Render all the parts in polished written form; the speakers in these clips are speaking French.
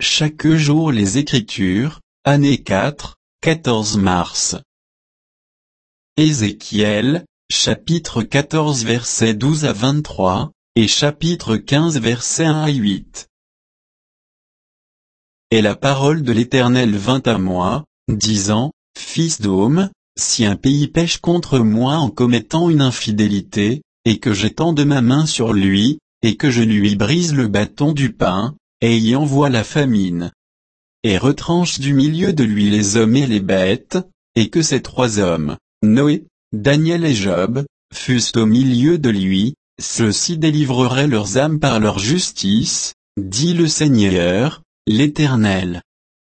chaque jour les Écritures, année 4, 14 mars. Ézéchiel, chapitre 14 versets 12 à 23, et chapitre 15 versets 1 à 8. Et la parole de l'Éternel vint à moi, disant, Fils d'homme, si un pays pêche contre moi en commettant une infidélité, et que j'étende ma main sur lui, et que je lui brise le bâton du pain, et y envoie la famine, et retranche du milieu de lui les hommes et les bêtes, et que ces trois hommes, Noé, Daniel et Job, fussent au milieu de lui, ceux-ci délivreraient leurs âmes par leur justice, dit le Seigneur, l'Éternel.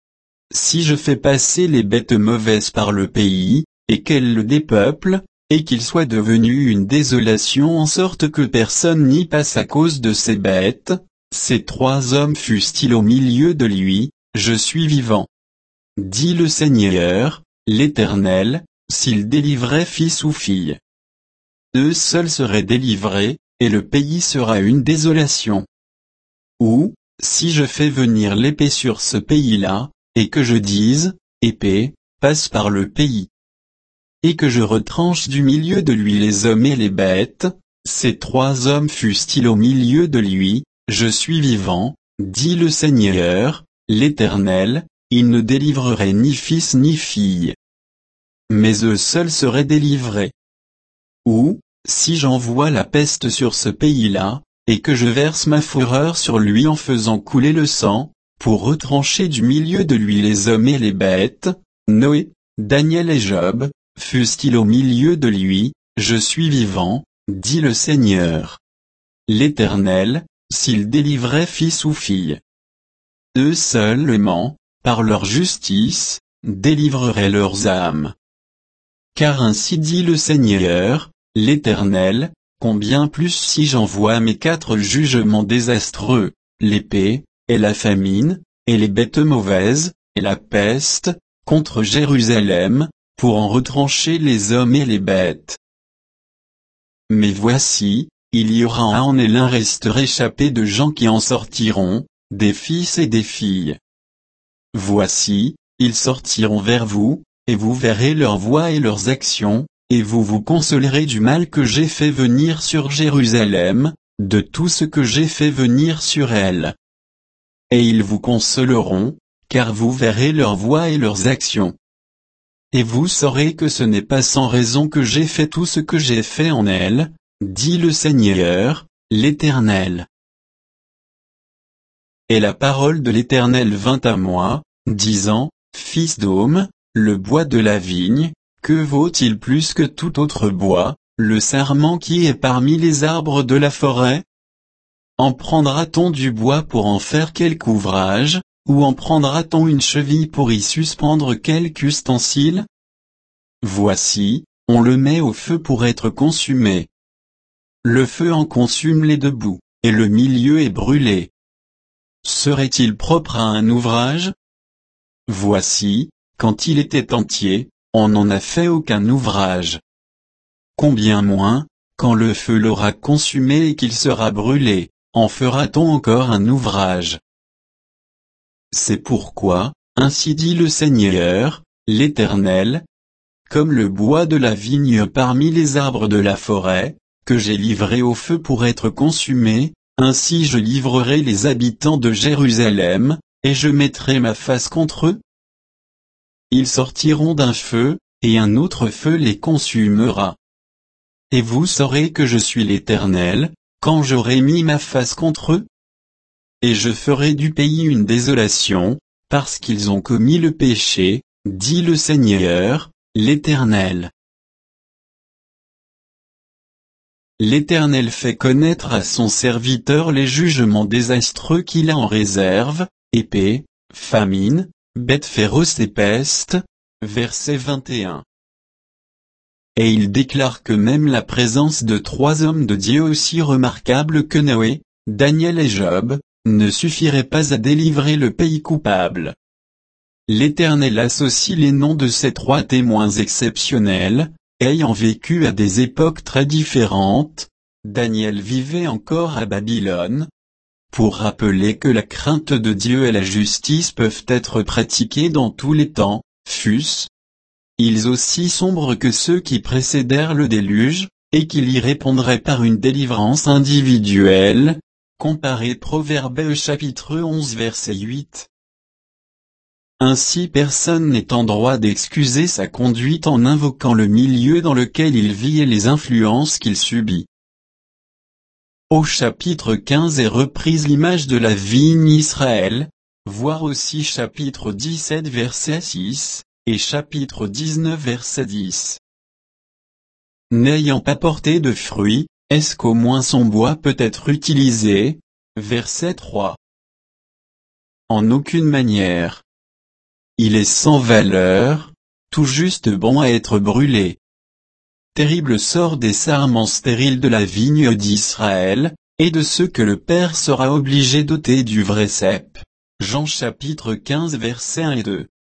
Si je fais passer les bêtes mauvaises par le pays, et qu'elles le dépeuplent, et qu'il soit devenu une désolation en sorte que personne n'y passe à cause de ces bêtes, ces trois hommes fussent-ils au milieu de lui, je suis vivant. Dit le Seigneur, l'Éternel, s'il délivrait fils ou fille. Eux seuls seraient délivrés, et le pays sera une désolation. Ou, si je fais venir l'épée sur ce pays-là, et que je dise, épée, passe par le pays. Et que je retranche du milieu de lui les hommes et les bêtes, ces trois hommes fussent-ils au milieu de lui, je suis vivant, dit le Seigneur, l'Éternel, ils ne délivreraient ni fils ni fille. Mais eux seuls seraient délivrés. Ou, si j'envoie la peste sur ce pays-là, et que je verse ma fureur sur lui en faisant couler le sang, pour retrancher du milieu de lui les hommes et les bêtes, Noé, Daniel et Job, fussent-ils au milieu de lui, je suis vivant, dit le Seigneur. L'Éternel, s'il délivrait fils ou fille. Eux seulement, par leur justice, délivreraient leurs âmes. Car ainsi dit le Seigneur, l'Éternel, combien plus si j'envoie mes 4 jugements désastreux, l'épée, et la famine, et les bêtes mauvaises, et la peste, contre Jérusalem, pour en retrancher les hommes et les bêtes. Mais voici, il y aura en elle un reste réchappé de gens qui en sortiront, des fils et des filles. Voici, ils sortiront vers vous, et vous verrez leurs voies et leurs actions, et vous vous consolerez du mal que j'ai fait venir sur Jérusalem, de tout ce que j'ai fait venir sur elle. Et ils vous consoleront, car vous verrez leurs voies et leurs actions. Et vous saurez que ce n'est pas sans raison que j'ai fait tout ce que j'ai fait en elle, dit le Seigneur, l'Éternel. Et la parole de l'Éternel vint à moi, disant, Fils d'homme, le bois de la vigne, que vaut-il plus que tout autre bois, le sarment qui est parmi les arbres de la forêt? En prendra-t-on du bois pour en faire quelque ouvrage, ou en prendra-t-on une cheville pour y suspendre quelque ustensile? Voici, on le met au feu pour être consumé. Le feu en consume les deux bouts, et le milieu est brûlé. Serait-il propre à un ouvrage? Voici, quand il était entier, on n'en a fait aucun ouvrage. Combien moins, quand le feu l'aura consumé et qu'il sera brûlé, en fera-t-on encore un ouvrage? C'est pourquoi, ainsi dit le Seigneur, l'Éternel, comme le bois de la vigne parmi les arbres de la forêt, que j'ai livré au feu pour être consumé, ainsi je livrerai les habitants de Jérusalem, et je mettrai ma face contre eux. Ils sortiront d'un feu, et un autre feu les consumera. Et vous saurez que je suis l'Éternel, quand j'aurai mis ma face contre eux. Et je ferai du pays une désolation, parce qu'ils ont commis le péché, dit le Seigneur, l'Éternel. L'Éternel fait connaître à son serviteur les jugements désastreux qu'il a en réserve, épée, famine, bêtes féroces et peste, verset 21. Et il déclare que même la présence de 3 hommes de Dieu aussi remarquables que Noé, Daniel et Job, ne suffirait pas à délivrer le pays coupable. L'Éternel associe les noms de ces 3 témoins exceptionnels, ayant vécu à des époques très différentes. Daniel vivait encore à Babylone. pour rappeler que la crainte de Dieu et la justice peuvent être pratiquées dans tous les temps, fût-ils aussi sombres que ceux qui précédèrent le déluge, et qu'il y répondrait par une délivrance individuelle. Comparez Proverbes chapitre 11 verset 8. Ainsi personne n'est en droit d'excuser sa conduite en invoquant le milieu dans lequel il vit et les influences qu'il subit. Au chapitre 15 est reprise l'image de la vigne Israël, voir aussi chapitre 17 verset 6, et chapitre 19 verset 10. N'ayant pas porté de fruits, est-ce qu'au moins son bois peut être utilisé? Verset 3. En aucune manière. Il est sans valeur, tout juste bon à être brûlé. Terrible sort des sarments stériles de la vigne d'Israël, et de ceux que le Père sera obligé d'ôter du vrai cep. Jean chapitre 15 versets 1 et 2.